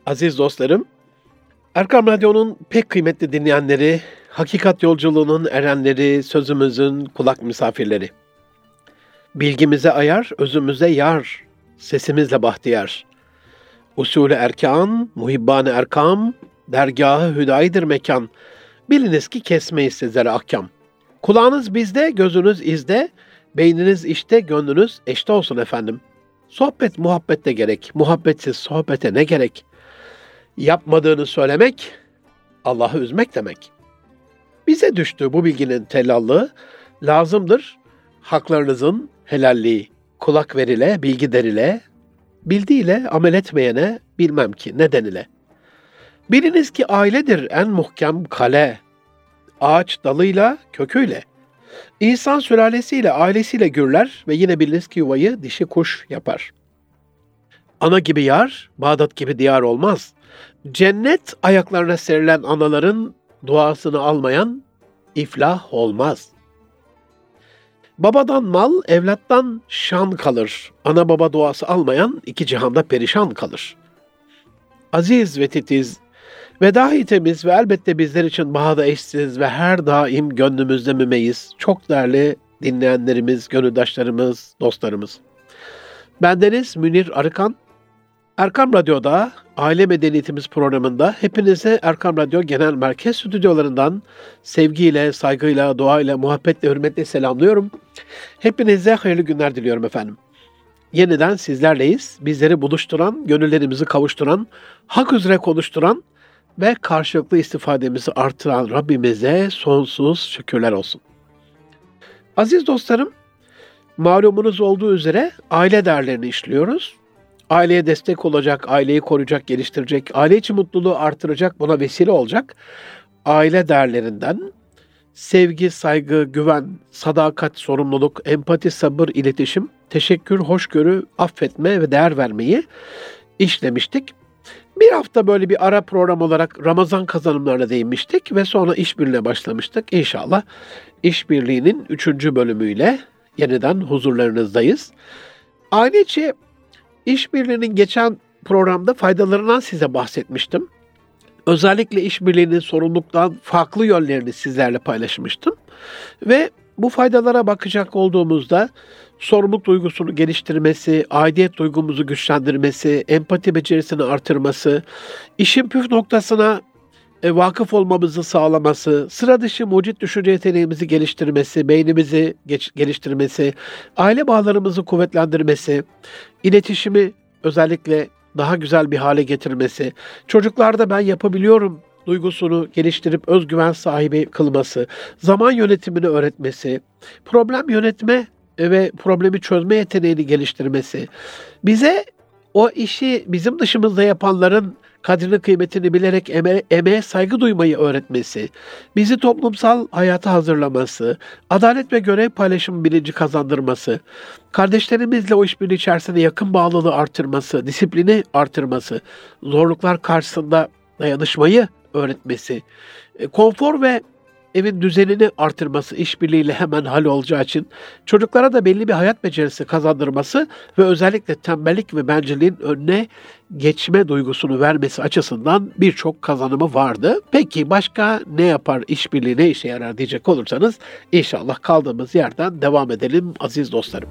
Aziz dostlarım, Erkam Radyo'nun pek kıymetli dinleyenleri, hakikat yolculuğunun erenleri, sözümüzün kulak misafirleri. Bilgimize ayar, özümüze yar, sesimizle bahtiyar. Usulü erkan, muhibbane erkam, dergahı hüdayidir mekan. Biliniz ki kesmeyiz sizlere ahkam. Kulağınız bizde, gözünüz izde, beyniniz işte, gönlünüz eşte olsun efendim. Sohbet muhabbette gerek, muhabbetsiz sohbete ne gerek? Yapmadığını söylemek, Allah'ı üzmek demek. Bize düştü bu bilginin tellallığı, lazımdır haklarınızın helalliği. Kulak verile, bilgi derile, bildiğiyle amel etmeyene bilmem ki neden ile. Biliniz ki ailedir en muhkem kale, ağaç dalıyla, köküyle. İnsan sülalesiyle, ailesiyle gürler ve yine biliniz ki yuvayı dişi kuş yapar. Ana gibi yar, Bağdat gibi diyar olmaz. Cennet ayaklarına serilen anaların duasını almayan iflah olmaz. Babadan mal, evlattan şan kalır. Ana baba duası almayan iki cihanda perişan kalır. Aziz ve titiz, ve dahi temiz ve elbette bizler için bahada eşsiz ve her daim gönlümüzde mümeyiz. Çok değerli dinleyenlerimiz, gönüldaşlarımız, dostlarımız. Bendeniz Münir Arıkan. Erkam Radyo'da Aile Medeniyetimiz programında hepinize Erkam Radyo Genel Merkez Stüdyolarından sevgiyle, saygıyla, duayla, muhabbetle, hürmetle selamlıyorum. Hepinize hayırlı günler diliyorum efendim. Yeniden sizlerleyiz. Bizleri buluşturan, gönüllerimizi kavuşturan, hak üzere konuşturan ve karşılıklı istifademizi artıran Rabbimize sonsuz şükürler olsun. Aziz dostlarım, malumunuz olduğu üzere aile değerlerini işliyoruz. Aileye destek olacak, aileyi koruyacak, geliştirecek, aile içi mutluluğu artıracak, buna vesile olacak aile değerlerinden sevgi, saygı, güven, sadakat, sorumluluk, empati, sabır, iletişim, teşekkür, hoşgörü, affetme ve değer vermeyi işlemiştik. Bir hafta böyle bir ara program olarak Ramazan kazanımlarına değinmiştik ve sonra işbirliğine başlamıştık. İnşallah işbirliğinin 3. bölümüyle yeniden huzurlarınızdayız. Aile içi İşbirliğinin geçen programda faydalarından size bahsetmiştim. Özellikle işbirliğinin sorumluluktan farklı yönlerini sizlerle paylaşmıştım. Ve bu faydalara bakacak olduğumuzda sorumluluk duygusunu geliştirmesi, aidiyet duygumuzu güçlendirmesi, empati becerisini artırması, işin püf noktasına vakıf olmamızı sağlaması, sıra dışı mucit düşünce yeteneğimizi geliştirmesi, beynimizi geliştirmesi, aile bağlarımızı kuvvetlendirmesi, iletişimi özellikle daha güzel bir hale getirmesi, çocuklarda ben yapabiliyorum duygusunu geliştirip özgüven sahibi kılması, zaman yönetimini öğretmesi, problem yönetme ve problemi çözme yeteneğini geliştirmesi, bize o işi bizim dışımızda yapanların kadrini kıymetini bilerek emeğe saygı duymayı öğretmesi, bizi toplumsal hayata hazırlaması, adalet ve görev paylaşımı bilinci kazandırması, kardeşlerimizle o işbirliği içerisinde yakın bağlılığı artırması, disiplini artırması, zorluklar karşısında dayanışmayı öğretmesi, konfor ve evin düzenini artırması işbirliğiyle hemen hallolacağı için çocuklara da belli bir hayat becerisi kazandırması ve özellikle tembellik ve bencilliğin önüne geçme duygusunu vermesi açısından birçok kazanımı vardı. Peki başka ne yapar işbirliği, ne işe yarar diyecek olursanız inşallah kaldığımız yerden devam edelim aziz dostlarım.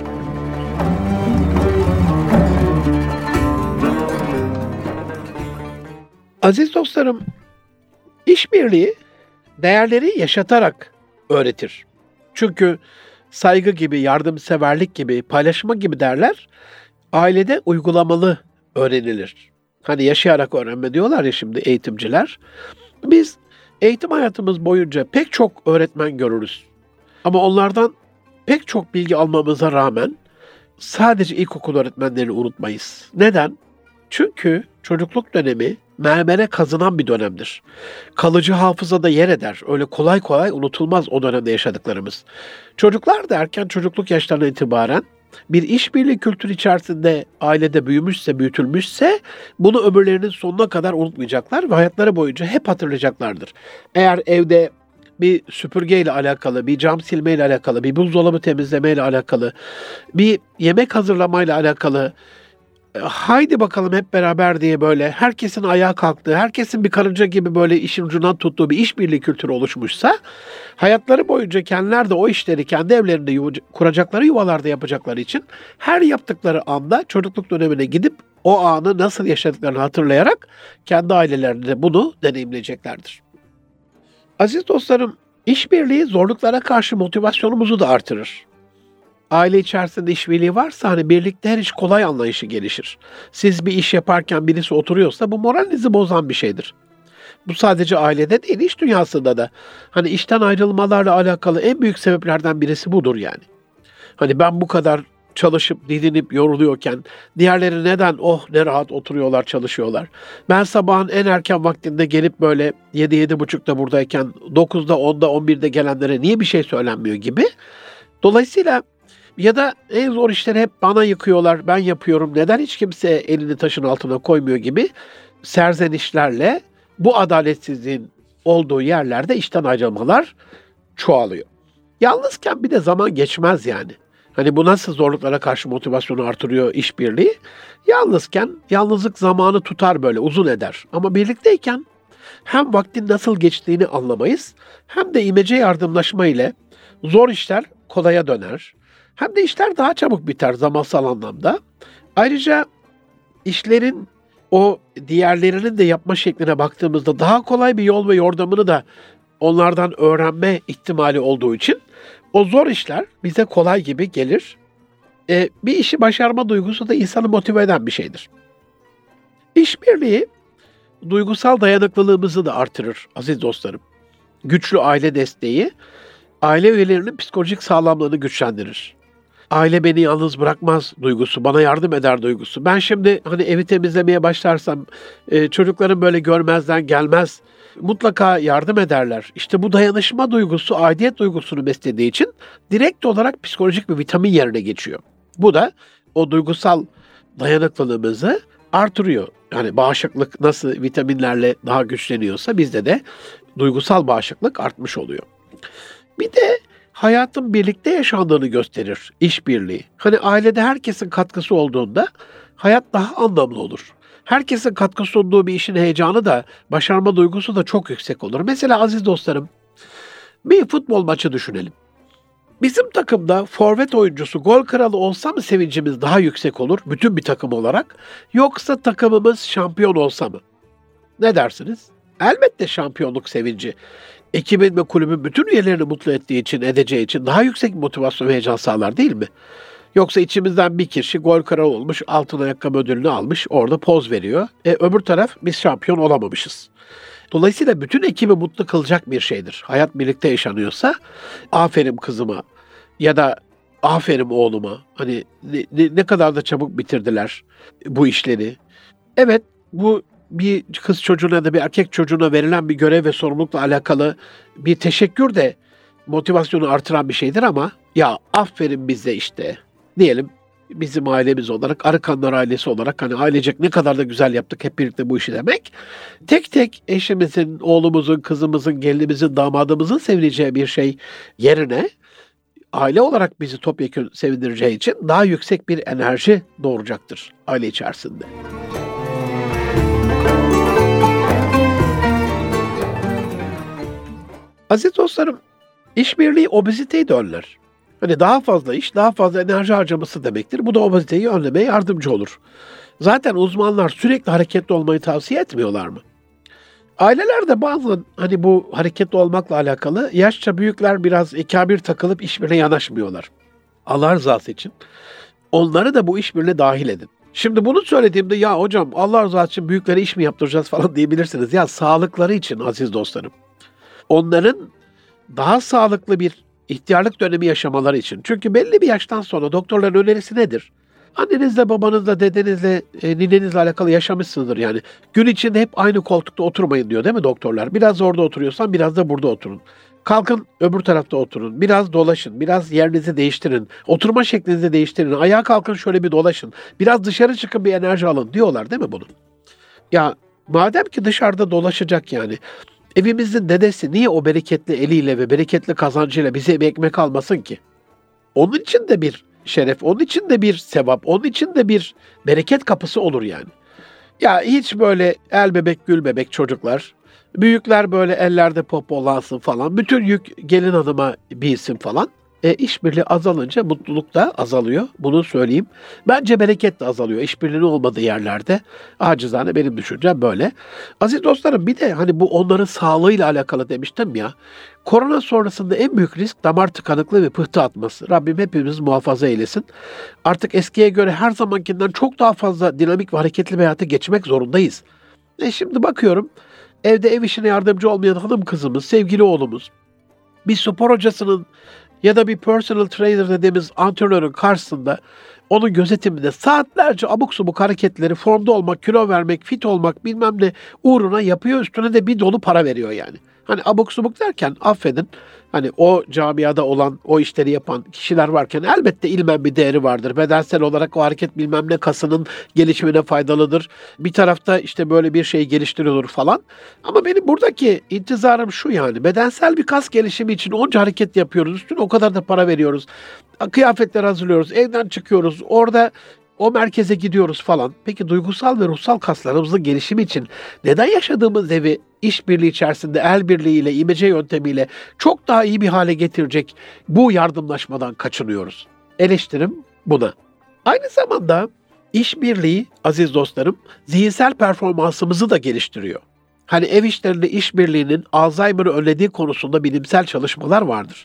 Aziz dostlarım, işbirliği değerleri yaşatarak öğretir. Çünkü saygı gibi, yardımseverlik gibi, paylaşma gibi değerler ailede uygulamalı öğrenilir. Hani yaşayarak öğrenme diyorlar ya şimdi eğitimciler. Biz eğitim hayatımız boyunca pek çok öğretmen görürüz. Ama onlardan pek çok bilgi almamıza rağmen sadece ilkokul öğretmenlerini unutmayız. Neden? Çünkü çocukluk dönemi mermere kazınan bir dönemdir. Kalıcı hafızada yer eder. Öyle kolay kolay unutulmaz o dönemde yaşadıklarımız. Çocuklar da erken çocukluk yaşlarına itibaren bir işbirliği kültürü içerisinde ailede büyümüşse, büyütülmüşse bunu ömürlerinin sonuna kadar unutmayacaklar ve hayatları boyunca hep hatırlayacaklardır. Eğer evde bir süpürgeyle alakalı, bir cam silmeyle alakalı, bir buzdolabı temizlemeyle alakalı, bir yemek hazırlamayla alakalı Haydi bakalım hep beraber diye böyle herkesin ayağa kalktığı, herkesin bir karınca gibi böyle işin ucundan tuttuğu bir işbirliği kültürü oluşmuşsa, hayatları boyunca kendiler de o işleri kendi evlerinde kuracakları yuvalarda yapacakları için her yaptıkları anda çocukluk dönemine gidip o anı nasıl yaşadıklarını hatırlayarak kendi ailelerinde bunu deneyimleyeceklerdir. Aziz dostlarım, işbirliği zorluklara karşı motivasyonumuzu da artırır. Aile içerisinde işbirliği varsa hani birlikte her iş kolay anlayışı gelişir. Siz bir iş yaparken birisi oturuyorsa bu moralinizi bozan bir şeydir. Bu sadece ailede değil, iş dünyasında da. Hani işten ayrılmalarla alakalı en büyük sebeplerden birisi budur yani. Hani ben bu kadar çalışıp didinip yoruluyorken diğerleri neden ne rahat oturuyorlar çalışıyorlar. Ben sabahın en erken vaktinde gelip böyle 7-7.30'da buradayken 9'da 10'da 11'de gelenlere niye bir şey söylenmiyor gibi. Dolayısıyla ya da en zor işleri hep bana yıkıyorlar, ben yapıyorum, neden hiç kimse elini taşın altına koymuyor gibi serzenişlerle bu adaletsizliğin olduğu yerlerde işten ayrılmalar çoğalıyor. Yalnızken bir de zaman geçmez yani. Hani bu nasıl zorluklara karşı motivasyonu artırıyor işbirliği? Yalnızken yalnızlık zamanı tutar böyle uzun eder. Ama birlikteyken hem vaktin nasıl geçtiğini anlamayız hem de imece yardımlaşma ile zor işler kolaya döner. Hem de işler daha çabuk biter zamansal anlamda. Ayrıca işlerin o diğerlerinin de yapma şekline baktığımızda daha kolay bir yol ve yordamını da onlardan öğrenme ihtimali olduğu için o zor işler bize kolay gibi gelir. Bir işi başarma duygusu da insanı motive eden bir şeydir. İşbirliği duygusal dayanıklılığımızı da artırır aziz dostlarım. Güçlü aile desteği aile üyelerinin psikolojik sağlamlığını güçlendirir. Aile beni yalnız bırakmaz duygusu, bana yardım eder duygusu. Ben şimdi hani evi temizlemeye başlarsam çocuklarım böyle görmezden gelmez. Mutlaka yardım ederler. İşte bu dayanışma duygusu, aidiyet duygusunu beslediği için direkt olarak psikolojik bir vitamin yerine geçiyor. Bu da o duygusal dayanıklılığımızı artırıyor. Yani bağışıklık nasıl vitaminlerle daha güçleniyorsa bizde de duygusal bağışıklık artmış oluyor. Bir de hayatın birlikte yaşandığını gösterir işbirliği. Hani ailede herkesin katkısı olduğunda hayat daha anlamlı olur. Herkesin katkı sunduğu bir işin heyecanı da, başarma duygusu da çok yüksek olur. Mesela aziz dostlarım, bir futbol maçı düşünelim. Bizim takımda forvet oyuncusu gol kralı olsa mı sevincimiz daha yüksek olur bütün bir takım olarak, yoksa takımımız şampiyon olsa mı? Ne dersiniz? Elbette şampiyonluk sevinci. Ekibin ve kulübün bütün üyelerini mutlu edeceği için daha yüksek motivasyon ve heyecan sağlar değil mi? Yoksa içimizden bir kişi gol kralı olmuş, altın ayakkabı ödülünü almış, orada poz veriyor. Öbür taraf biz şampiyon olamamışız. Dolayısıyla bütün ekibi mutlu kılacak bir şeydir. Hayat birlikte yaşanıyorsa, aferin kızıma ya da aferin oğluma. Hani ne kadar da çabuk bitirdiler bu işleri. Evet, bu bir kız çocuğuna da bir erkek çocuğuna verilen bir görev ve sorumlulukla alakalı bir teşekkür de motivasyonu artıran bir şeydir ama ya aferin bize işte diyelim bizim ailemiz olarak, Arıkanlar ailesi olarak hani ailecek ne kadar da güzel yaptık hep birlikte bu işi demek. Tek tek eşimizin, oğlumuzun, kızımızın, gelinimizin, damadımızın sevineceği bir şey yerine aile olarak bizi topyekun sevindireceği için daha yüksek bir enerji doğuracaktır aile içerisinde. Aziz dostlarım, işbirliği obeziteyi de önler. Hani daha fazla iş, daha fazla enerji harcaması demektir. Bu da obeziteyi önlemeye yardımcı olur. Zaten uzmanlar sürekli hareketli olmayı tavsiye etmiyorlar mı? Ailelerde bazen hani bu hareketli olmakla alakalı yaşça büyükler biraz ikabir takılıp işbirliğine yanaşmıyorlar. Allah rızası için onları da bu işbirliğine dahil edin. Şimdi bunu söylediğimde ya hocam Allah rızası için büyüklere iş mi yaptıracağız falan diyebilirsiniz. Ya sağlıkları için aziz dostlarım. Onların daha sağlıklı bir ihtiyarlık dönemi yaşamaları için. Çünkü belli bir yaştan sonra doktorların önerisi nedir? Annenizle, babanızla, dedenizle, ninenizle alakalı yaşamışsınızdır yani. Gün içinde hep aynı koltukta oturmayın diyor değil mi doktorlar? Biraz orada oturuyorsan biraz da burada oturun. Kalkın öbür tarafta oturun. Biraz dolaşın. Biraz yerinizi değiştirin. Oturma şeklinizi değiştirin. Ayağa kalkın şöyle bir dolaşın. Biraz dışarı çıkın bir enerji alın diyorlar değil mi bunu? Ya madem ki dışarıda dolaşacak yani. Evimizin dedesi niye o bereketli eliyle ve bereketli kazancıyla bize bir ekmek almasın ki? Onun için de bir şeref, onun için de bir sevap, onun için de bir bereket kapısı olur yani. Ya hiç böyle el bebek gül bebek çocuklar, büyükler böyle ellerde popolansın falan, bütün yük gelin hanıma bilsin falan. İşbirliği azalınca mutluluk da azalıyor. Bunu söyleyeyim. Bence bereket de azalıyor. İşbirliğinin olmadığı yerlerde. Acizane benim düşüncem böyle. Aziz dostlarım, bir de hani bu onların sağlığıyla alakalı demiştim ya. Korona sonrasında en büyük risk damar tıkanıklığı ve pıhtı atması. Rabbim hepimiz muhafaza eylesin. Artık eskiye göre her zamankinden çok daha fazla dinamik ve hareketli bir hayata geçmek zorundayız. Şimdi bakıyorum, evde ev işine yardımcı olmayan hanım kızımız, sevgili oğlumuz, bir spor hocasının ya da bir personal trainer dediğimiz antrenörün karşısında, onun gözetiminde saatlerce abuk subuk hareketleri, formda olmak, kilo vermek, fit olmak bilmem ne uğruna yapıyor, üstüne de bir dolu para veriyor yani. Hani abuk subuk derken affedin, hani o camiada olan, o işleri yapan kişiler varken elbette ilmen bir değeri vardır. Bedensel olarak o hareket bilmem ne kasının gelişimine faydalıdır. Bir tarafta işte böyle bir şey geliştiriyordur falan. Ama benim buradaki intizarım şu yani. Bedensel bir kas gelişimi için onca hareket yapıyoruz. Üstüne o kadar da para veriyoruz. Kıyafetler hazırlıyoruz. Evden çıkıyoruz. Orada o merkeze gidiyoruz falan. Peki duygusal ve ruhsal kaslarımızın gelişimi için neden yaşadığımız evi işbirliği içerisinde el birliğiyle, imece yöntemiyle çok daha iyi bir hale getirecek bu yardımlaşmadan kaçınıyoruz? Eleştirim buna. Aynı zamanda işbirliği, aziz dostlarım, zihinsel performansımızı da geliştiriyor. Hani ev işlerinde işbirliğinin Alzheimer'ı önlediği konusunda bilimsel çalışmalar vardır.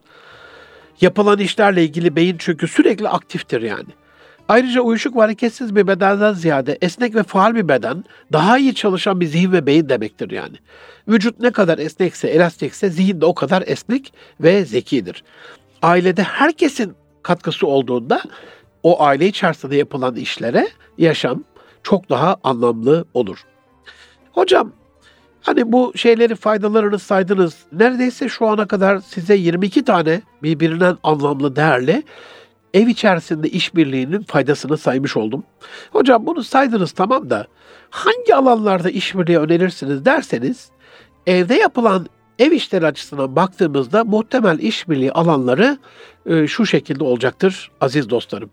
Yapılan işlerle ilgili beyin çünkü sürekli aktiftir yani. Ayrıca uyuşuk ve hareketsiz bir bedenden ziyade esnek ve faal bir beden, daha iyi çalışan bir zihin ve beyin demektir yani. Vücut ne kadar esnekse, elastikse zihin de o kadar esnek ve zekidir. Ailede herkesin katkısı olduğunda o aile içerisinde yapılan işlere yaşam çok daha anlamlı olur. Hocam, hani bu şeyleri, faydalarını saydınız. Neredeyse şu ana kadar size 22 tane birbirinden anlamlı, değerli ev içerisinde işbirliğinin faydasını saymış oldum. Hocam bunu saydınız tamam da hangi alanlarda işbirliği önerirsiniz derseniz, evde yapılan ev işleri açısından baktığımızda muhtemel işbirliği alanları şu şekilde olacaktır aziz dostlarım.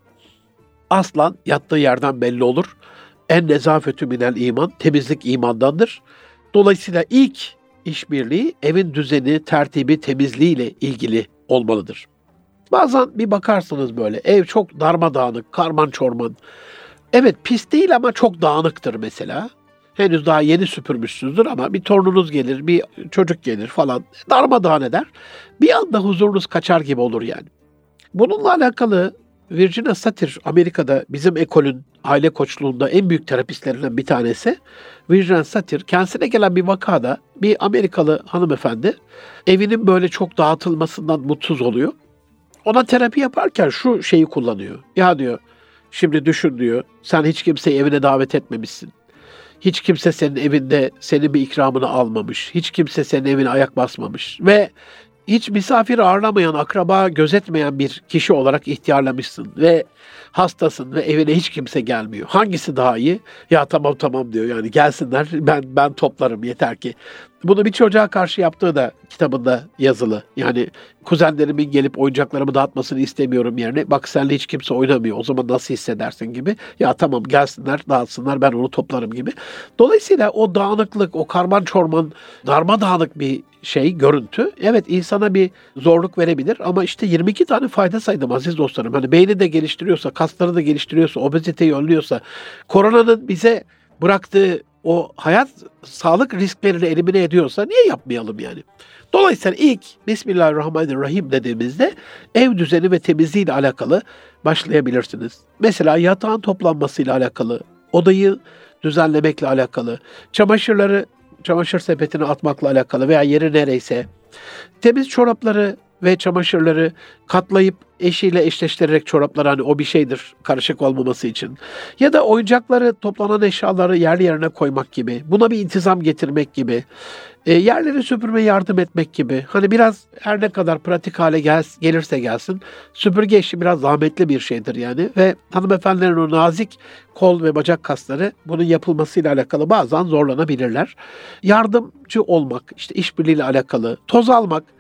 Aslan yattığı yerden belli olur. En nezafetü minel iman, temizlik imandandır. Dolayısıyla ilk işbirliği evin düzeni, tertibi, temizliğiyle ilgili olmalıdır. Bazen bir bakarsınız böyle ev çok darmadağınık, karman çorman. Evet pis değil ama çok dağınıktır mesela. Henüz daha yeni süpürmüşsünüzdür ama bir torununuz gelir, bir çocuk gelir falan darmadağın eder. Bir anda huzurunuz kaçar gibi olur yani. Bununla alakalı Virginia Satir, Amerika'da bizim ekolün aile koçluğunda en büyük terapistlerinden bir tanesi. Virginia Satir kendisine gelen bir vakada bir Amerikalı hanımefendi evinin böyle çok dağıtılmasından mutsuz oluyor. Ona terapi yaparken şu şeyi kullanıyor. Ya diyor, şimdi düşün diyor, sen hiç kimseyi evine davet etmemişsin. Hiç kimse senin evinde senin bir ikramını almamış. Hiç kimse senin evine ayak basmamış. Ve hiç misafir ağırlamayan, akraba gözetmeyen bir kişi olarak ihtiyarlamışsın. Ve hastasın ve evine hiç kimse gelmiyor. Hangisi daha iyi? Ya tamam diyor, yani gelsinler, ben toplarım yeter ki. Bunu bir çocuğa karşı yaptığı da kitabında yazılı. Yani kuzenlerimin gelip oyuncaklarımı dağıtmasını istemiyorum yerine, bak seninle hiç kimse oynamıyor, o zaman nasıl hissedersin gibi. Ya tamam gelsinler dağıtsınlar, ben onu toplarım gibi. Dolayısıyla o dağınıklık, o karman çorman, darmadağınık bir görüntü evet insana bir zorluk verebilir ama işte 22 tane fayda saydım aziz dostlarım. Hani beyni de geliştiriyorsa, kasları da geliştiriyorsa, obeziteyi önlüyorsa, koronanın bize bıraktığı o hayat sağlık risklerini elimine ediyorsa niye yapmayalım yani? Dolayısıyla ilk Bismillahirrahmanirrahim dediğimizde ev düzeni ve temizliğiyle alakalı başlayabilirsiniz. Mesela yatağın toplanmasıyla alakalı, odayı düzenlemekle alakalı, çamaşırları çamaşır sepetine atmakla alakalı veya yeri nereyse, temiz çorapları ve çamaşırları katlayıp eşiyle eşleştirerek çoraplar, hani o bir şeydir karışık olmaması için. Ya da oyuncakları, toplanan eşyaları yerli yerine koymak gibi, buna bir intizam getirmek gibi, yerleri süpürmeye yardım etmek gibi. Hani biraz her ne kadar pratik hale gelirse gelsin, süpürge işi biraz zahmetli bir şeydir yani. Ve hanımefendilerin o nazik kol ve bacak kasları bunun yapılmasıyla alakalı bazen zorlanabilirler. Yardımcı olmak, işte işbirliğiyle alakalı, toz almak.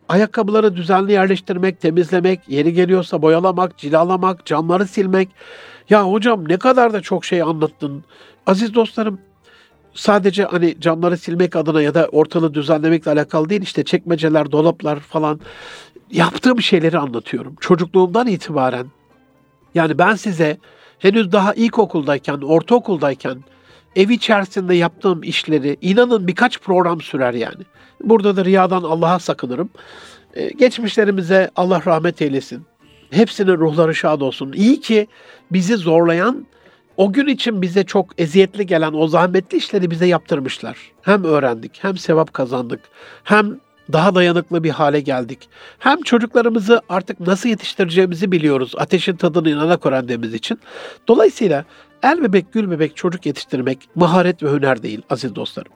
ayakkabıları düzenli yerleştirmek, temizlemek, yeri geliyorsa boyalamak, cilalamak, camları silmek. Ya hocam ne kadar da çok şey anlattın. Aziz dostlarım, sadece hani camları silmek adına ya da ortalığı düzenlemekle alakalı değil, işte çekmeceler, dolaplar falan, yaptığım şeyleri anlatıyorum. Çocukluğumdan itibaren. Yani ben size henüz daha ilkokuldayken, ortaokuldayken ev içerisinde yaptığım işleri, inanın birkaç program sürer yani. Burada da riyadan Allah'a sakınırım. Geçmişlerimize Allah rahmet eylesin. Hepsinin ruhları şad olsun. İyi ki bizi zorlayan, o gün için bize çok eziyetli gelen o zahmetli işleri bize yaptırmışlar. Hem öğrendik, hem sevap kazandık, hem daha dayanıklı bir hale geldik. Hem çocuklarımızı artık nasıl yetiştireceğimizi biliyoruz. Ateşin tadını inanak öğrendiğimiz için. Dolayısıyla el bebek, gül bebek çocuk yetiştirmek maharet ve hüner değil aziz dostlarım.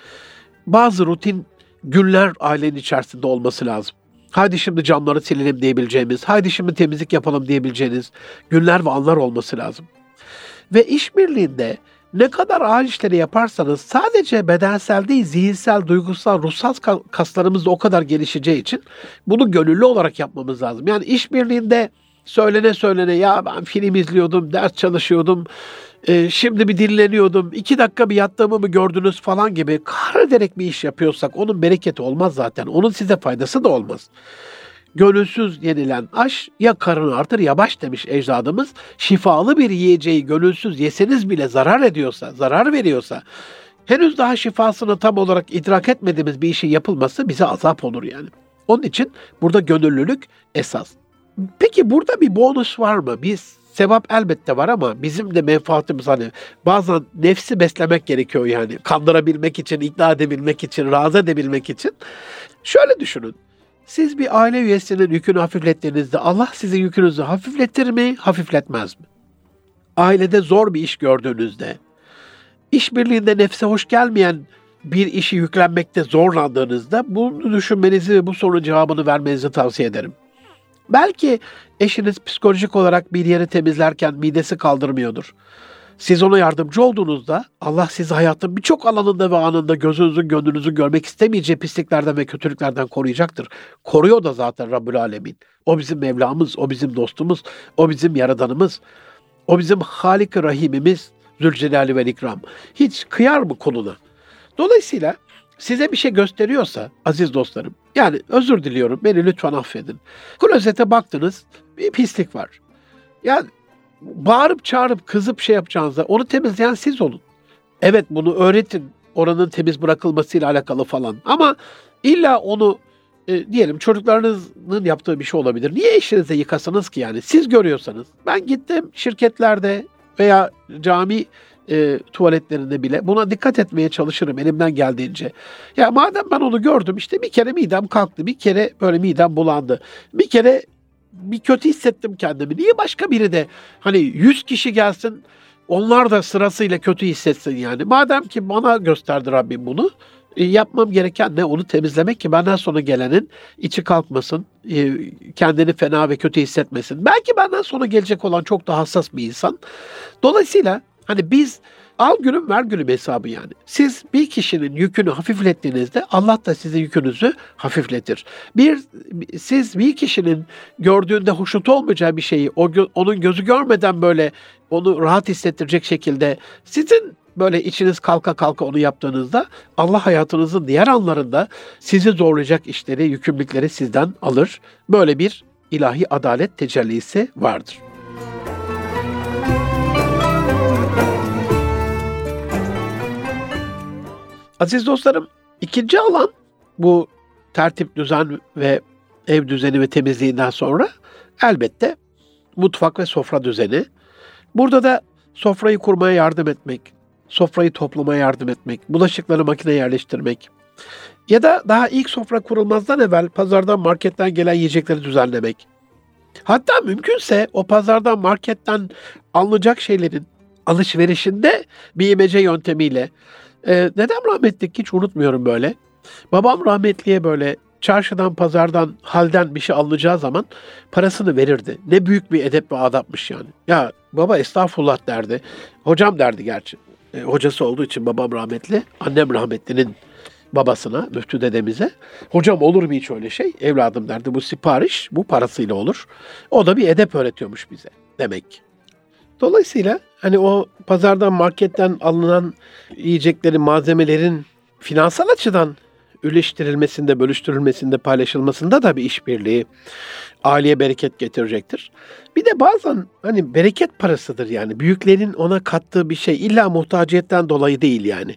Bazı rutin günler ailenin içerisinde olması lazım. Haydi şimdi camları silelim diyebileceğimiz, haydi şimdi temizlik yapalım diyebileceğiniz günler ve anlar olması lazım. Ve işbirliğinde ne kadar ağır işleri yaparsanız sadece bedensel değil, zihinsel, duygusal, ruhsal kaslarımız da o kadar gelişeceği için bunu gönüllü olarak yapmamız lazım. Yani işbirliğinde söylene ya ben film izliyordum, ders çalışıyordum, şimdi bir dinleniyordum, 2 dakika bir yattığımı mı gördünüz falan gibi kahrederek bir iş yapıyorsak onun bereketi olmaz zaten. Onun size faydası da olmaz. Gönülsüz yenilen aş ya karın artır ya baş demiş ecdadımız. Şifalı bir yiyeceği gönülsüz yeseniz bile zarar veriyorsa, henüz daha şifasını tam olarak idrak etmediğimiz bir işin yapılması bize azap olur yani. Onun için burada gönüllülük esas. Peki burada bir bonus var mı? Sevap elbette var ama bizim de menfaatimiz, hani bazen nefsi beslemek gerekiyor yani. Kandırabilmek için, ikna edebilmek için, razı edebilmek için. Şöyle düşünün. Siz bir aile üyesinin yükünü hafiflettiğinizde Allah sizin yükünüzü hafifletir mi, hafifletmez mi? Ailede zor bir iş gördüğünüzde, işbirliğinde nefse hoş gelmeyen bir işi yüklenmekte zorlandığınızda bunu düşünmenizi ve bu sorunun cevabını vermenizi tavsiye ederim. Belki eşiniz psikolojik olarak bir yeri temizlerken midesi kaldırmıyordur. Siz ona yardımcı olduğunuzda Allah sizi hayatın birçok alanında ve anında gözünüzün, gönlünüzün görmek istemeyeceği pisliklerden ve kötülüklerden koruyacaktır. Koruyor da zaten Rabbül Alemin. O bizim Mevlamız, o bizim dostumuz, o bizim Yaradanımız, o bizim Halik-i Rahimimiz, Zülcelali ve İkram. Hiç kıyar mı kuluna? Dolayısıyla size bir şey gösteriyorsa aziz dostlarım, yani özür diliyorum, beni lütfen affedin. Klozete baktınız, bir pislik var. Yani bağırıp çağırıp kızıp şey yapacağınızda onu temizleyen siz olun. Evet, bunu öğretin, oranın temiz bırakılmasıyla alakalı falan. Ama illa onu diyelim çocuklarınızın yaptığı bir şey olabilir. Niye eşinize yıkasınız ki yani? Siz görüyorsanız. Ben gittim şirketlerde veya cami tuvaletlerinde bile buna dikkat etmeye çalışırım elimden geldiğince. Ya madem ben onu gördüm, işte bir kere midem kalktı, bir kere böyle midem bulandı, bir kere bir kötü hissettim kendimi. Niye başka biri de hani 100 kişi gelsin, onlar da sırasıyla kötü hissetsin yani. Madem ki bana gösterdi Rabbim bunu, yapmam gereken ne? Onu temizlemek ki benden sonra gelenin içi kalkmasın, kendini fena ve kötü hissetmesin. Belki benden sonra gelecek olan çok daha hassas bir insan. Dolayısıyla hani biz al gülüm ver gülüm hesabı yani. Siz bir kişinin yükünü hafiflettiğinizde Allah da sizin yükünüzü hafifletir. Siz bir kişinin gördüğünde hoşnut olmayacağı bir şeyi onun gözü görmeden böyle onu rahat hissettirecek şekilde sizin böyle içiniz kalka kalka onu yaptığınızda Allah hayatınızın diğer anlarında sizi zorlayacak işleri, yükümlülükleri sizden alır. Böyle bir ilahi adalet tecellisi vardır. Aziz dostlarım, ikinci alan bu tertip, düzen ve ev düzeni ve temizliğinden sonra elbette mutfak ve sofra düzeni. Burada da sofrayı kurmaya yardım etmek, sofrayı toplamaya yardım etmek, bulaşıkları makineye yerleştirmek ya da daha ilk sofra kurulmazdan evvel pazardan, marketten gelen yiyecekleri düzenlemek. Hatta mümkünse o pazardan, marketten alınacak şeylerin alışverişinde bir imece yöntemiyle. Dedem rahmetli, hiç unutmuyorum böyle. Babam rahmetliye böyle çarşıdan, pazardan, halden bir şey alınacağı zaman parasını verirdi. Ne büyük bir edep ve adapmış yani. Ya baba estağfurullah derdi. Hocam derdi gerçi. Hocası olduğu için babam rahmetli. Annem rahmetlinin babasına, Müftü dedemize. Hocam olur mu hiç öyle şey? Evladım derdi, bu sipariş, bu parasıyla olur. O da bir edep öğretiyormuş bize demek ki. Dolayısıyla hani o pazardan, marketten alınan yiyeceklerin, malzemelerin finansal açıdan üleştirilmesinde, bölüştürülmesinde, paylaşılmasında da bir işbirliği aileye bereket getirecektir. Bir de bazen hani bereket parasıdır yani. Büyüklerin ona kattığı bir şey illa muhtaciyetten dolayı değil yani.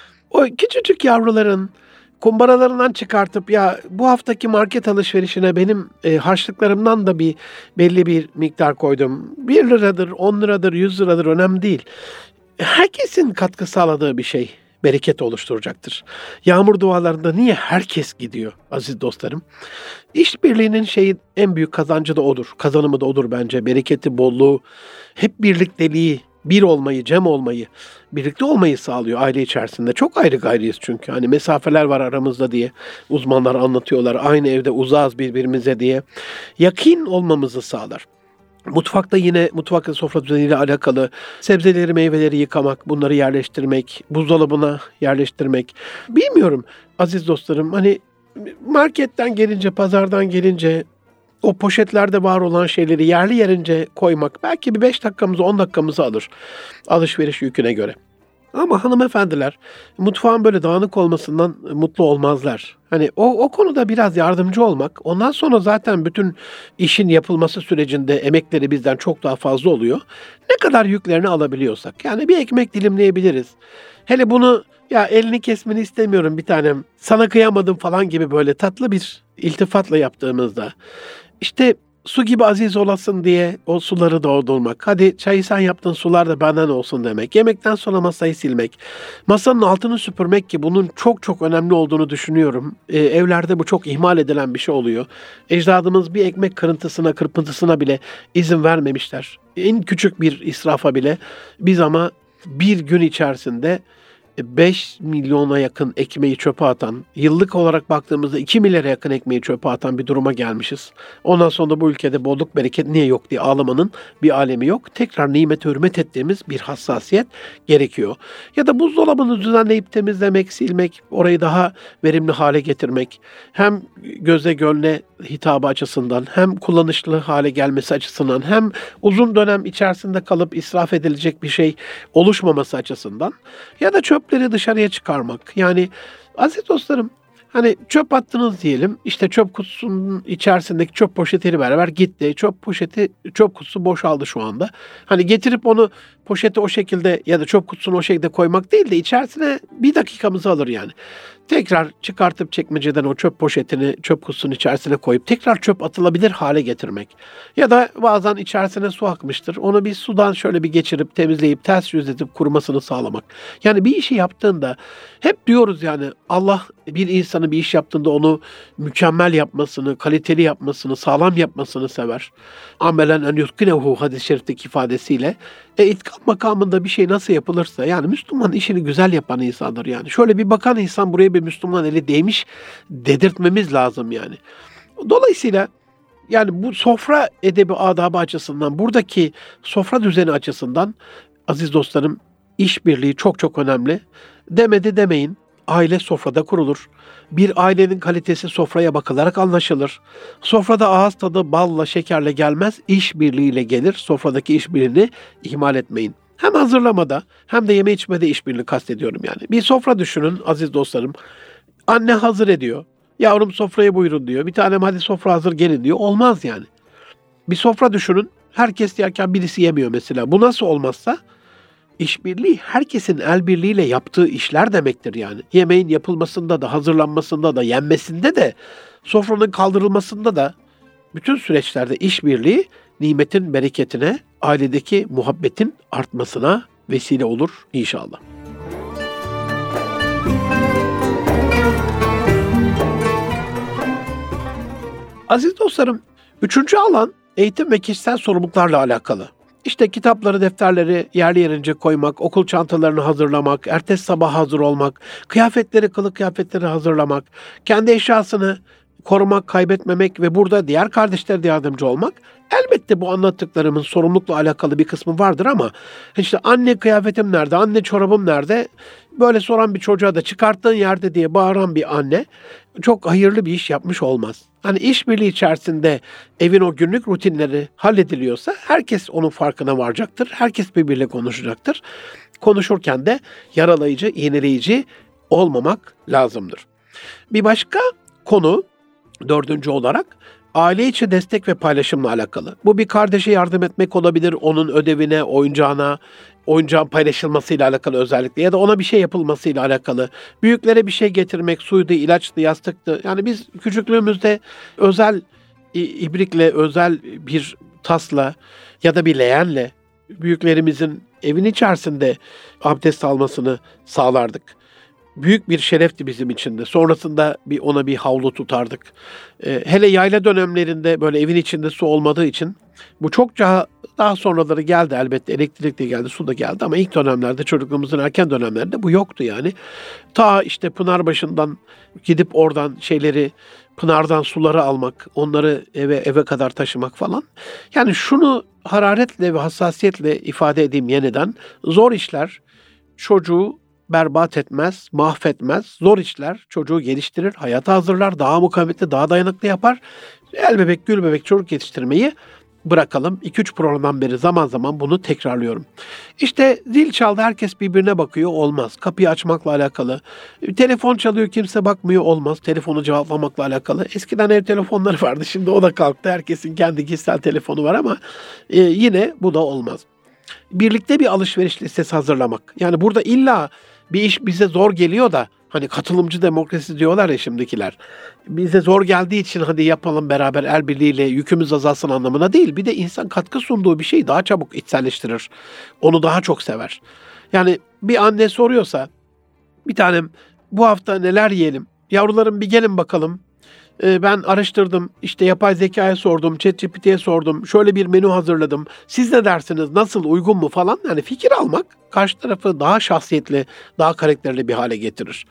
O küçücük yavruların kumbaralarından çıkartıp ya bu haftaki market alışverişine benim harçlıklarımdan da belli bir miktar koydum. 1 liradır, 10 liradır, 100 liradır önemli değil. Herkesin katkı sağladığı bir şey bereket oluşturacaktır. Yağmur dualarında niye herkes gidiyor aziz dostlarım? İşbirliğinin en büyük kazancı da odur. Kazanımı da odur bence. Bereketi, bolluğu, hep birlikteliği, bir olmayı, cem olmayı, birlikte olmayı sağlıyor aile içerisinde. Çok ayrı gayrıyız çünkü. Hani mesafeler var aramızda diye uzmanlar anlatıyorlar. Aynı evde uzağız birbirimize diye. Yakin olmamızı sağlar. Mutfakta yine mutfak sofra düzeniyle alakalı sebzeleri, meyveleri yıkamak, bunları yerleştirmek, buzdolabına yerleştirmek. Bilmiyorum aziz dostlarım, hani marketten gelince, pazardan gelince o poşetlerde var olan şeyleri yerli yerince koymak belki bir 5 dakikamızı, 10 dakikamızı alır alışveriş yüküne göre. Ama hanımefendiler mutfağın böyle dağınık olmasından mutlu olmazlar. Hani o konuda biraz yardımcı olmak, ondan sonra zaten bütün işin yapılması sürecinde emekleri bizden çok daha fazla oluyor. Ne kadar yüklerini alabiliyorsak. Yani bir ekmek dilimleyebiliriz. Hele bunu ya elini kesmeni istemiyorum bir tanem, sana kıyamadım falan gibi böyle tatlı bir iltifatla yaptığımızda, işte su gibi aziz olasın diye o suları doldurmak. Hadi çayı sen yaptın, sular da benden olsun demek. Yemekten sonra masayı silmek. Masanın altını süpürmek, ki bunun çok çok önemli olduğunu düşünüyorum. Evlerde bu çok ihmal edilen bir şey oluyor. Ecdadımız bir ekmek kırıntısına, kırpıntısına bile izin vermemişler. En küçük bir israfa bile. Biz ama bir gün içerisinde 5 milyona yakın ekmeği çöpe atan, yıllık olarak baktığımızda 2 milyara yakın ekmeği çöpe atan bir duruma gelmişiz. Ondan sonra da bu ülkede bolluk bereket niye yok diye ağlamanın bir alemi yok. Tekrar nimete hürmet ettiğimiz bir hassasiyet gerekiyor. Ya da buzdolabını düzenleyip temizlemek, silmek, orayı daha verimli hale getirmek. Hem göze gönle hitabı açısından, hem kullanışlı hale gelmesi açısından, hem uzun dönem içerisinde kalıp israf edilecek bir şey oluşmaması açısından, ya da çöpleri dışarıya çıkarmak. Yani aziz dostlarım, hani çöp attınız diyelim, işte çöp kutusunun içerisindeki çöp poşetiyle beraber gitti. Çöp kutusu boşaldı şu anda. Hani getirip onu poşeti o şekilde ya da çöp kutusunu o şekilde koymak değil de içerisine bir dakikamızı alır yani. Tekrar çıkartıp çekmeceden o çöp poşetini çöp kutusunun içerisine koyup tekrar çöp atılabilir hale getirmek. Ya da bazen içerisine su akmıştır. Onu bir sudan şöyle bir geçirip temizleyip ters yüz edip kurumasını sağlamak. Yani bir işi yaptığında hep diyoruz yani Allah bir insanı bir iş yaptığında onu mükemmel yapmasını, kaliteli yapmasını, sağlam yapmasını sever. Amelen en yutkinehu hadis-i şerifteki ifadesiyle. İtkan makamında bir şey nasıl yapılırsa, yani Müslüman işini güzel yapan insandır yani. Şöyle bir bakan insan buraya bir Müslüman eli değmiş dedirtmemiz lazım yani. Dolayısıyla yani bu sofra edebi adabı açısından, buradaki sofra düzeni açısından aziz dostlarım, işbirliği çok çok önemli. Demedi demeyin. Aile sofrada kurulur. Bir ailenin kalitesi sofraya bakılarak anlaşılır. Sofrada ağız tadı balla, şekerle gelmez, işbirliğiyle gelir. Sofradaki işbirliğini ihmal etmeyin. Hem hazırlamada hem de yeme içmede işbirliğini kastediyorum yani. Bir sofra düşünün aziz dostlarım. Anne hazır ediyor. Yavrum sofraya buyurun diyor. Bir tanem hadi sofra hazır gelin diyor. Olmaz yani. Bir sofra düşünün. Herkes yerken birisi yemiyor mesela. Bu nasıl olmazsa? İşbirliği herkesin el birliğiyle yaptığı işler demektir yani. Yemeğin yapılmasında da, hazırlanmasında da, yenmesinde de, sofranın kaldırılmasında da, bütün süreçlerde işbirliği nimetin bereketine, ailedeki muhabbetin artmasına vesile olur inşallah. Aziz dostlarım, 3. alan eğitim ve kişisel sorumluluklarla alakalı. İşte kitapları, defterleri yerli yerince koymak, okul çantalarını hazırlamak, ertesi sabah hazır olmak, kılık kıyafetleri hazırlamak, kendi eşyasını korumak, kaybetmemek ve burada diğer kardeşlere de yardımcı olmak. Elbette bu anlattıklarımın sorumlulukla alakalı bir kısmı vardır ama işte anne kıyafetim nerede, anne çorabım nerede böyle soran bir çocuğa da çıkarttığın yerde diye bağıran bir anne çok hayırlı bir iş yapmış olmaz. Hani işbirliği içerisinde evin o günlük rutinleri hallediliyorsa herkes onun farkına varacaktır. Herkes birbiriyle konuşacaktır. Konuşurken de yaralayıcı, iğneleyici olmamak lazımdır. Bir başka konu, dördüncü olarak aile içi destek ve paylaşımla alakalı. Bu bir kardeşe yardım etmek olabilir, onun ödevine, oyuncağın paylaşılmasıyla alakalı özellikle ya da ona bir şey yapılmasıyla alakalı. Büyüklere bir şey getirmek, suydu, ilaçtı, yastıktı. Yani biz küçüklüğümüzde özel ibrikle, özel bir tasla ya da bir leğenle büyüklerimizin evin içerisinde abdest almasını sağlardık. Büyük bir şerefti bizim için de. Sonrasında ona bir havlu tutardık. Hele yayla dönemlerinde böyle evin içinde su olmadığı için bu çokça daha sonraları geldi elbette. Elektrik de geldi, su da geldi ama ilk dönemlerde, çocukluğumuzun erken dönemlerinde bu yoktu yani. Ta işte Pınarbaşı'ndan gidip oradan Pınar'dan suları almak, onları eve kadar taşımak falan. Yani şunu hararetle ve hassasiyetle ifade edeyim yeniden. Zor işler çocuğu berbat etmez, mahvetmez. Zor işler çocuğu geliştirir, hayata hazırlar, daha mukavemetli, daha dayanıklı yapar. El bebek, gül bebek çocuk yetiştirmeyi bırakalım. 2-3 programdan beri zaman zaman bunu tekrarlıyorum. İşte zil çaldı, herkes birbirine bakıyor, olmaz. Kapıyı açmakla alakalı. Telefon çalıyor, kimse bakmıyor, olmaz. Telefonu cevaplamakla alakalı. Eskiden ev telefonları vardı, şimdi o da kalktı. Herkesin kendi kişisel telefonu var ama yine bu da olmaz. Birlikte bir alışveriş listesi hazırlamak. Yani burada illa bir iş bize zor geliyor da hani katılımcı demokrasi diyorlar ya şimdikiler. Bize zor geldiği için hadi yapalım beraber el birliğiyle yükümüz azalsın anlamına değil. Bir de insan katkı sunduğu bir şeyi daha çabuk içselleştirir. Onu daha çok sever. Yani bir anne soruyorsa bir tanem bu hafta neler yiyelim? Yavrularım bir gelin bakalım. Ben araştırdım, işte yapay zekaya sordum, ChatGPT'ye sordum, şöyle bir menü hazırladım. Siz ne dersiniz, nasıl, uygun mu falan? Yani fikir almak karşı tarafı daha şahsiyetli, daha karakterli bir hale getirir.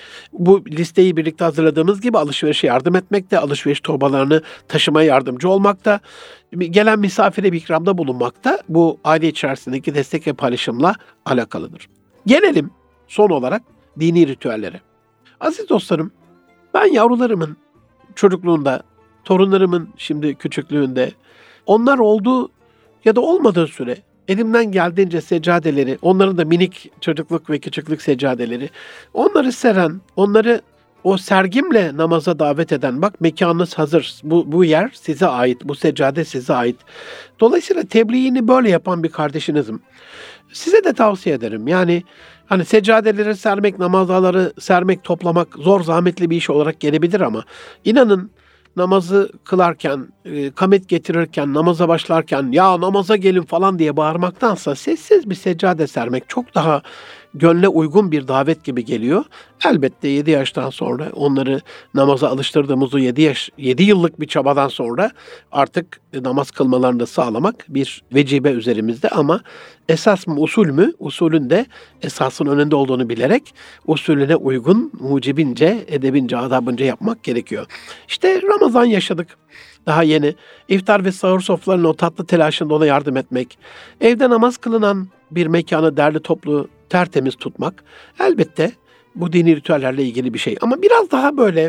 Bu listeyi birlikte hazırladığımız gibi alışverişe yardım etmek de, alışveriş torbalarını taşımaya yardımcı olmak da, gelen misafire bir ikramda bulunmak da bu aile içerisindeki destek ve paylaşımla alakalıdır. Gelelim son olarak dini ritüellere. Aziz dostlarım, ben yavrularımın çocukluğunda, torunlarımın şimdi küçüklüğünde, onlar olduğu ya da olmadığı süre elimden geldiğince seccadeleri, onların da minik çocukluk ve küçüklük seccadeleri, onları seren, onları o sergimle namaza davet eden, bak mekanınız hazır, bu yer size ait, bu seccade size ait. Dolayısıyla tebliğini böyle yapan bir kardeşinizim. Size de tavsiye ederim. Yani hani seccadeleri sermek, namazları sermek, toplamak zor, zahmetli bir iş olarak gelebilir ama inanın namazı kılarken, kamet getirirken, namaza başlarken ya namaza gelin falan diye bağırmaktansa sessiz bir seccade sermek çok daha gönle uygun bir davet gibi geliyor. Elbette 7 yaştan sonra onları namaza alıştırdığımız o 7 yıllık bir çabadan sonra artık namaz kılmalarını da sağlamak bir vecibe üzerimizde ama esas mı usul mü? Usulün de esasın önünde olduğunu bilerek usulüne uygun, mucibince, edebince, adabınca yapmak gerekiyor. İşte Ramazan yaşadık. Daha yeni. İftar ve sahur sofralarının o tatlı telaşında ona yardım etmek. Evde namaz kılınan bir mekanı derli toplu, tertemiz tutmak. Elbette bu dini ritüellerle ilgili bir şey. Ama biraz daha böyle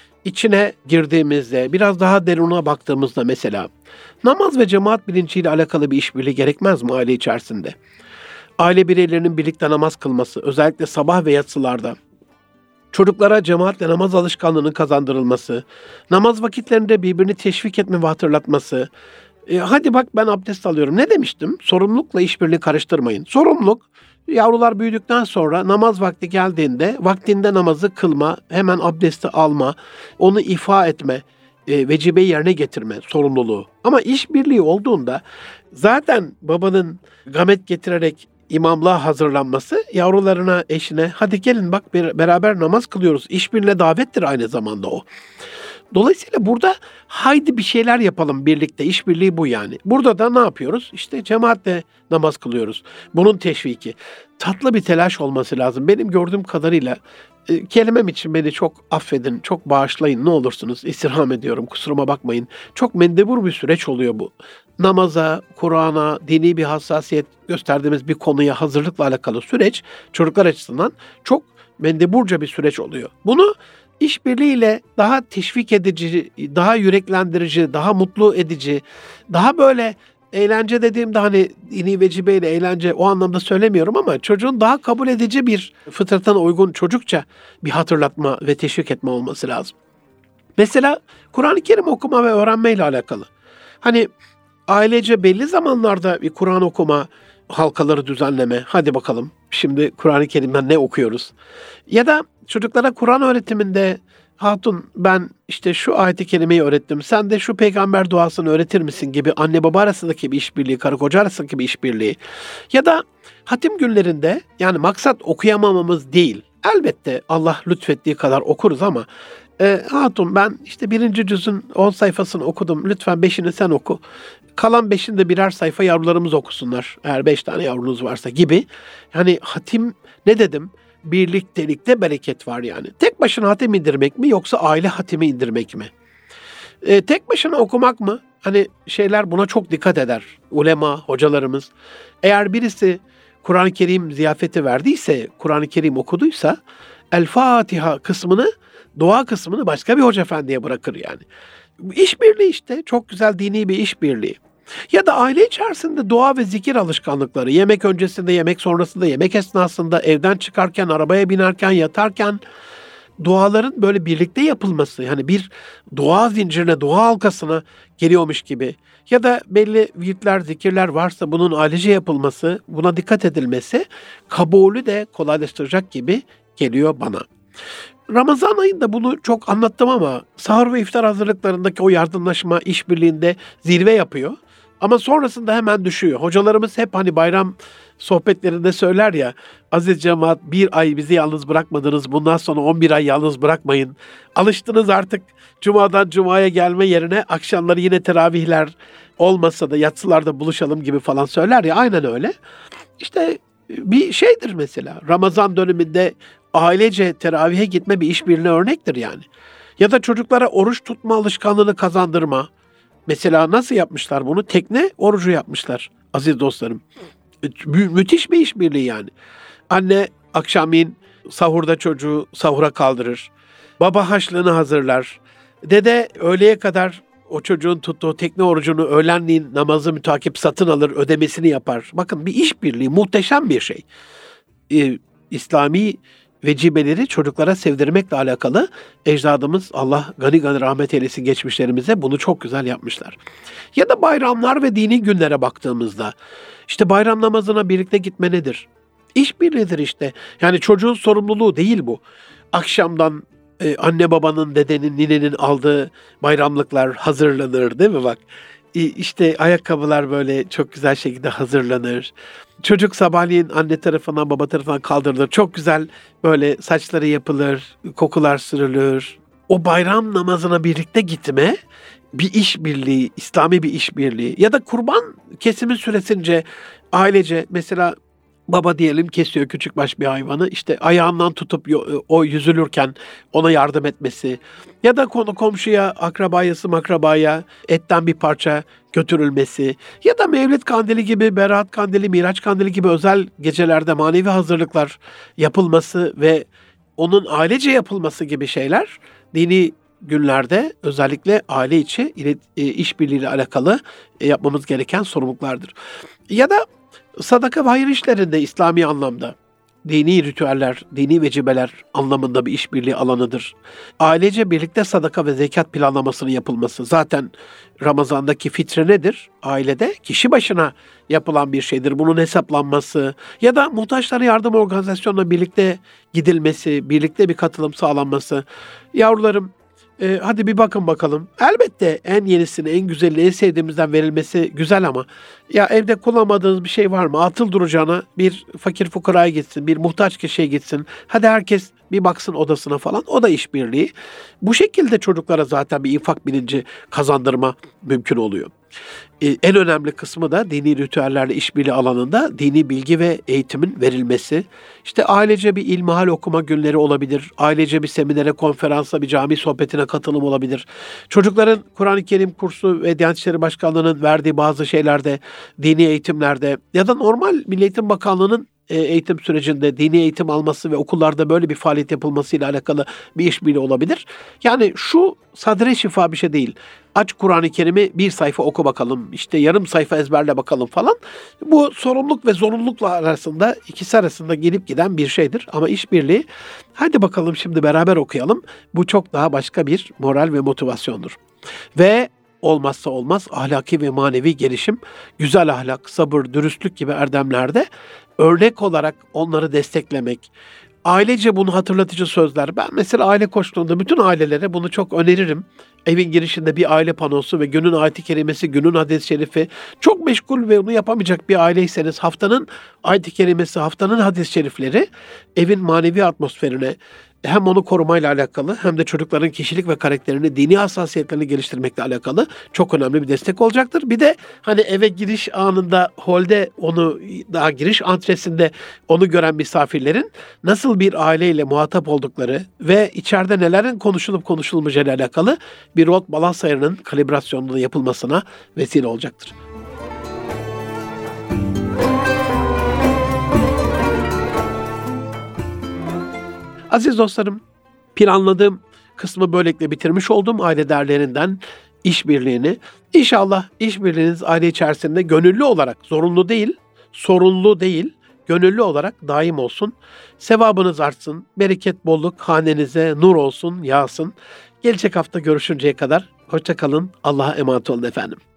içine girdiğimizde, biraz daha deruna baktığımızda mesela namaz ve cemaat bilinciyle alakalı bir işbirliği gerekmez mi aile içerisinde? Aile bireylerinin birlikte namaz kılması, özellikle sabah ve yatsılarda, çocuklara cemaatle namaz alışkanlığının kazandırılması, namaz vakitlerinde birbirini teşvik etme ve hatırlatması. Hadi bak ben abdest alıyorum. Ne demiştim? Sorumlulukla işbirliği karıştırmayın. Sorumluluk, yavrular büyüdükten sonra namaz vakti geldiğinde vaktinde namazı kılma, hemen abdesti alma, onu ifa etme, vecibeyi yerine getirme sorumluluğu. Ama işbirliği olduğunda zaten babanın gamet getirerek imamlığa hazırlanması yavrularına, eşine hadi gelin bak beraber namaz kılıyoruz. İşbirliğine davettir aynı zamanda o. Dolayısıyla burada haydi bir şeyler yapalım birlikte. İşbirliği bu yani. Burada da ne yapıyoruz? İşte cemaatle namaz kılıyoruz. Bunun teşviki. Tatlı bir telaş olması lazım. Benim gördüğüm kadarıyla kelimem için beni çok affedin, çok bağışlayın ne olursunuz. İstirham ediyorum, kusuruma bakmayın. Çok mendebur bir süreç oluyor bu. Namaza, Kur'an'a, dini bir hassasiyet gösterdiğimiz bir konuya hazırlıkla alakalı süreç çocuklar açısından çok mendeburca bir süreç oluyor. Bunu işbirliğiyle daha teşvik edici, daha yüreklendirici, daha mutlu edici, daha böyle eğlence dediğimde hani dini vecibeyle eğlence o anlamda söylemiyorum ama çocuğun daha kabul edici bir fıtratına uygun çocukça bir hatırlatma ve teşvik etme olması lazım. Mesela Kur'an-ı Kerim okuma ve öğrenme ile alakalı. Hani ailece belli zamanlarda bir Kur'an okuma halkaları düzenleme. Hadi bakalım şimdi Kur'an-ı Kerim'den ne okuyoruz? Ya da çocuklara Kur'an öğretiminde hatun ben işte şu ayet-i kerimeyi öğrettim. Sen de şu peygamber duasını öğretir misin gibi anne baba arasındaki bir işbirliği, karı koca arasındaki bir işbirliği. Ya da hatim günlerinde yani maksat okuyamamamız değil. Elbette Allah lütfettiği kadar okuruz ama hatun ben işte 1. cüzün 10 sayfasını okudum. Lütfen 5'ini sen oku. Kalan 5'ini de birer sayfa yavrularımız okusunlar. Eğer 5 tane yavrunuz varsa gibi. Yani hatim ne dedim? Birliktelikte bereket var yani. Tek başına hatim indirmek mi yoksa aile hatimi indirmek mi? Tek başına okumak mı? Hani şeyler buna çok dikkat eder. Ulema, hocalarımız. Eğer birisi Kur'an-ı Kerim ziyafeti verdiyse, Kur'an-ı Kerim okuduysa El Fatiha kısmını, dua kısmını başka bir hoca efendiye bırakır yani. İşbirliği işte. Çok güzel dini bir işbirliği. Ya da aile içerisinde dua ve zikir alışkanlıkları, yemek öncesinde, yemek sonrasında, yemek esnasında, evden çıkarken, arabaya binerken, yatarken duaların böyle birlikte yapılması, yani bir dua zincirine, dua halkasına geliyormuş gibi ya da belli virtler, zikirler varsa bunun ailece yapılması, buna dikkat edilmesi kabulü de kolaylaştıracak gibi geliyor bana. Ramazan ayında bunu çok anlattım ama sahur ve iftar hazırlıklarındaki o yardımlaşma işbirliğinde zirve yapıyor. Ama sonrasında hemen düşüyor. Hocalarımız hep hani bayram sohbetlerinde söyler ya, aziz cemaat bir ay bizi yalnız bırakmadınız, bundan sonra 11 ay yalnız bırakmayın. Alıştınız artık cumadan cumaya gelme yerine akşamları yine teravihler olmasa da yatsılarda buluşalım gibi falan söyler ya, aynen öyle. İşte bir şeydir mesela Ramazan döneminde ailece teravihe gitme bir işbirliğine örnektir yani. Ya da çocuklara oruç tutma alışkanlığını kazandırma. Mesela nasıl yapmışlar bunu? Tekne orucu yapmışlar aziz dostlarım. Müthiş bir işbirliği yani. Anne akşamleyin sahurda çocuğu sahura kaldırır. Baba haşlığını hazırlar. Dede öğleye kadar o çocuğun tuttuğu tekne orucunu öğlenleyin namazı mütakip satın alır, ödemesini yapar. Bakın bir işbirliği, muhteşem bir şey. İslami vecibeleri çocuklara sevdirmekle alakalı ecdadımız Allah gani gani rahmet eylesin geçmişlerimize bunu çok güzel yapmışlar. Ya da bayramlar ve dini günlere baktığımızda işte bayram namazına birlikte gitme nedir? İşbirliğidir işte. Yani çocuğun sorumluluğu değil bu. Akşamdan anne babanın, dedenin, ninenin aldığı bayramlıklar hazırlanır değil mi bak? İşte ayakkabılar böyle çok güzel şekilde hazırlanır. Çocuk sabahleyin anne tarafından baba tarafından kaldırılır. Çok güzel böyle saçları yapılır, kokular sürülür. O bayram namazına birlikte gitme bir işbirliği, İslami bir işbirliği. Ya da kurban kesimi süresince ailece mesela baba diyelim kesiyor küçükbaş bir hayvanı. İşte ayağından tutup o yüzülürken ona yardım etmesi. Ya da konu komşuya, akrabayası makrabaya etten bir parça götürülmesi. Ya da Mevlid Kandili gibi, Berat Kandili, Miraç Kandili gibi özel gecelerde manevi hazırlıklar yapılması ve onun ailece yapılması gibi şeyler dini günlerde özellikle aile içi işbirliğiyle alakalı yapmamız gereken sorumluluklardır. Ya da sadaka ve hayır işlerinde İslami anlamda dini ritüeller, dini vecibeler anlamında bir işbirliği alanıdır. Ailece birlikte sadaka ve zekat planlamasının yapılması. Zaten Ramazan'daki fitre nedir? Ailede kişi başına yapılan bir şeydir. Bunun hesaplanması ya da muhtaçlara yardım organizasyonuna birlikte gidilmesi, birlikte bir katılım sağlanması. Yavrularım Hadi bir bakın bakalım. Elbette en yenisini, en güzelini, en sevdiğimizden verilmesi güzel ama ya evde kullanmadığınız bir şey var mı? Atıl duracağına bir fakir fukaraya gitsin, bir muhtaç kişiye gitsin. Hadi herkes bir baksın odasına falan. O da işbirliği. Bu şekilde çocuklara zaten bir infak bilinci kazandırma mümkün oluyor. En önemli kısmı da dini ritüellerle işbirliği alanında dini bilgi ve eğitimin verilmesi. İşte ailece bir ilmihal okuma günleri olabilir. Ailece bir seminere, konferansa, bir cami sohbetine katılım olabilir. Çocukların Kur'an-ı Kerim kursu ve Diyanet İşleri Başkanlığı'nın verdiği bazı şeylerde, dini eğitimlerde ya da normal Milli Eğitim Bakanlığı'nın eğitim sürecinde dini eğitim alması ve okullarda böyle bir faaliyet yapılmasıyla alakalı bir işbirliği olabilir. Yani şu sadre şifa bir şey değil. Aç Kur'an-ı Kerim'i bir sayfa oku bakalım, işte yarım sayfa ezberle bakalım falan. Bu sorumluluk ve zorunlulukla arasında, ikisi arasında gelip giden bir şeydir. Ama işbirliği, hadi bakalım şimdi beraber okuyalım. Bu çok daha başka bir moral ve motivasyondur. Ve olmazsa olmaz ahlaki ve manevi gelişim, güzel ahlak, sabır, dürüstlük gibi erdemlerde örnek olarak onları desteklemek, ailece bunu hatırlatıcı sözler. Ben mesela aile koçluğunda bütün ailelere bunu çok öneririm. Evin girişinde bir aile panosu ve günün ayet-i kerimesi, günün hadis-i şerifi. Çok meşgul ve onu yapamayacak bir aileyseniz haftanın ayet-i kerimesi, haftanın hadis-i şerifleri evin manevi atmosferine hem onu korumayla alakalı hem de çocukların kişilik ve karakterini, dini hassasiyetlerini geliştirmekle alakalı çok önemli bir destek olacaktır. Bir de hani eve giriş anında, holde onu, daha giriş antresinde onu gören misafirlerin nasıl bir aileyle muhatap oldukları ve içeride nelerin konuşulup konuşulmayacağıyla alakalı bir rot balans ayarının kalibrasyonunun yapılmasına vesile olacaktır. Aziz dostlarım, planladığım kısmı böylelikle bitirmiş oldum. Aile değerlerinden işbirliğini. İnşallah işbirliğiniz aile içerisinde gönüllü olarak, zorunlu değil, sorunlu değil, gönüllü olarak daim olsun. Sevabınız artsın, bereket, bolluk hanenize nur olsun, yağsın. Gelecek hafta görüşünceye kadar hoşça kalın, Allah'a emanet olun efendim.